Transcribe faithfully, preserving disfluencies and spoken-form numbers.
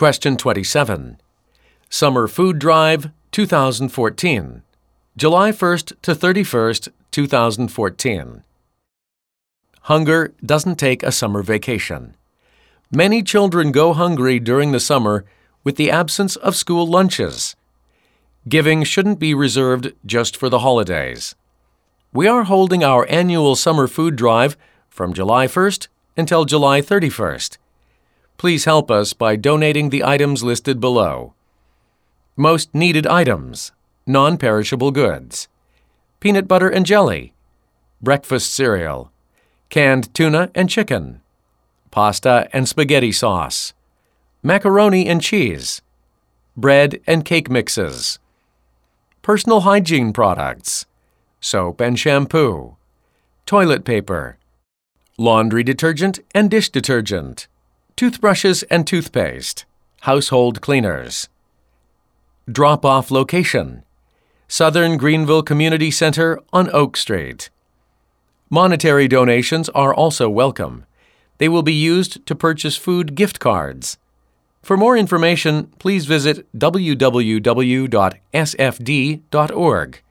Question twenty-seven. Summer Food Drive two thousand fourteen, July first to thirty-first, two thousand fourteen. Hunger doesn't take a summer vacation. Many children go hungry during the summer with the absence of school lunches. Giving shouldn't be reserved just for the holidays. We are holding our annual summer food drive from July first until July thirty-first. Please help us by donating the items listed below. Most needed items: non-perishable goods, peanut butter and jelly, breakfast cereal, canned tuna and chicken, pasta and spaghetti sauce, macaroni and cheese, bread and cake mixes, personal hygiene products, soap and shampoo, toilet paper, laundry detergent and dish detergent, toothbrushes and toothpaste, household cleaners. Drop-off location: Southern Greenville Community Center on Oak Street. Monetary donations are also welcome. They will be used to purchase food gift cards. For more information, please visit w w w dot s f d dot org.